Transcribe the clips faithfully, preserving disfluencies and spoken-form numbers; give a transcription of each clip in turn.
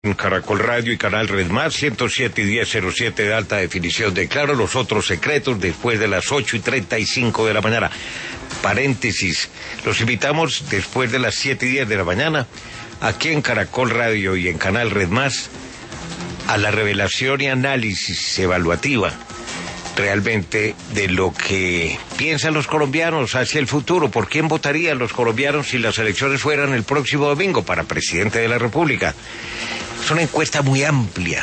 Caracol Radio y Canal Red Más, ciento siete y diez cero siete de alta definición de Claro, los otros secretos después de las ocho y treinta y cinco de la mañana. Paréntesis, los invitamos después de las siete y diez de la mañana, aquí en Caracol Radio y en Canal Red Más, a la revelación y análisis evaluativa realmente de lo que piensan los colombianos hacia el futuro. ¿Por quién votarían los colombianos si las elecciones fueran el próximo domingo para presidente de la República? Es una encuesta muy amplia.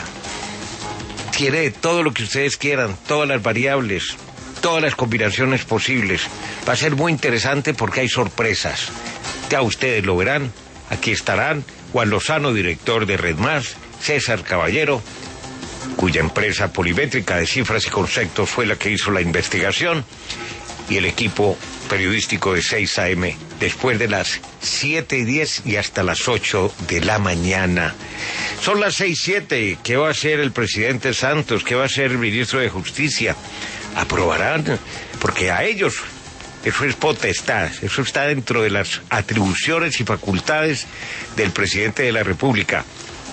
Tiene todo lo que ustedes quieran, todas las variables, todas las combinaciones posibles. Va a ser muy interesante porque hay sorpresas. Ya ustedes lo verán. Aquí estarán Juan Lozano, director de Red Más, César Caballero, cuya empresa Polimétrica de Cifras y Conceptos fue la que hizo la investigación, y el equipo periodístico de seis A M, después de las siete y diez y hasta las ocho de la mañana. Son las seis y siete. ¿Qué va a hacer el presidente Santos? ¿Qué va a hacer el ministro de Justicia? ¿Aprobarán? Porque a ellos eso es potestad, eso está dentro de las atribuciones y facultades del presidente de la República.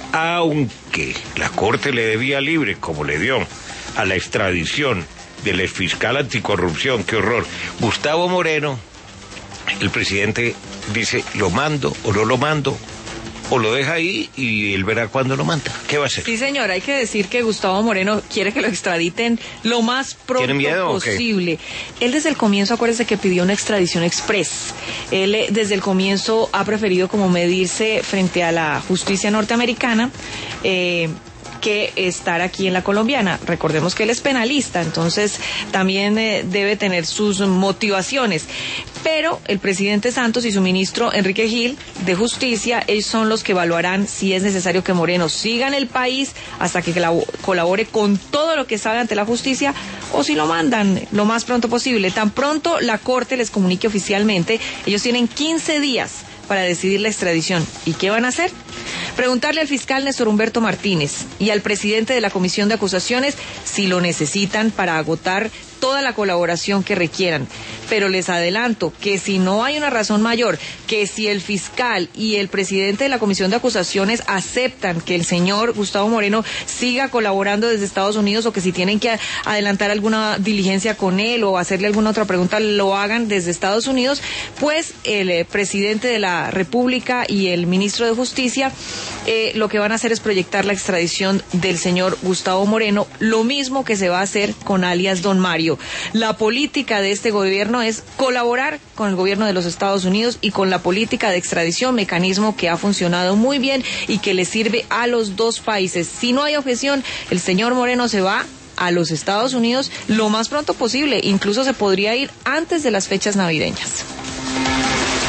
Aunque la Corte le debía libre, como le dio a la extradición del exfiscal anticorrupción, qué horror, Gustavo Moreno, el presidente dice, lo mando o no lo mando, o lo deja ahí y él verá cuándo lo manda. ¿Qué va a hacer? Sí, señor, hay que decir que Gustavo Moreno quiere que lo extraditen lo más pronto posible. Él desde el comienzo, acuérdese que pidió una extradición express. Él desde el comienzo ha preferido como medirse frente a la justicia norteamericana, eh, que estar aquí en la colombiana. Recordemos que él es penalista, entonces también eh, debe tener sus motivaciones. Pero el presidente Santos y su ministro Enrique Gil de Justicia, ellos son los que evaluarán si es necesario que Moreno siga en el país hasta que colabore con todo lo que sabe ante la justicia, o si lo mandan lo más pronto posible. Tan pronto la Corte les comunique oficialmente, ellos tienen quince días para decidir la extradición. ¿Y qué van a hacer? Preguntarle al fiscal Néstor Humberto Martínez y al presidente de la Comisión de Acusaciones si lo necesitan para agotar toda la colaboración que requieran. Pero les adelanto que si no hay una razón mayor, que si el fiscal y el presidente de la Comisión de Acusaciones aceptan que el señor Gustavo Moreno siga colaborando desde Estados Unidos, o que si tienen que adelantar alguna diligencia con él o hacerle alguna otra pregunta, lo hagan desde Estados Unidos, pues el eh, presidente de la República y el ministro de Justicia eh, lo que van a hacer es proyectar la extradición del señor Gustavo Moreno, lo mismo que se va a hacer con alias Don Mario. La política de este gobierno es colaborar con el gobierno de los Estados Unidos y con la política de extradición, mecanismo que ha funcionado muy bien y que le sirve a los dos países. Si no hay objeción, el señor Moreno se va a los Estados Unidos lo más pronto posible, incluso se podría ir antes de las fechas navideñas.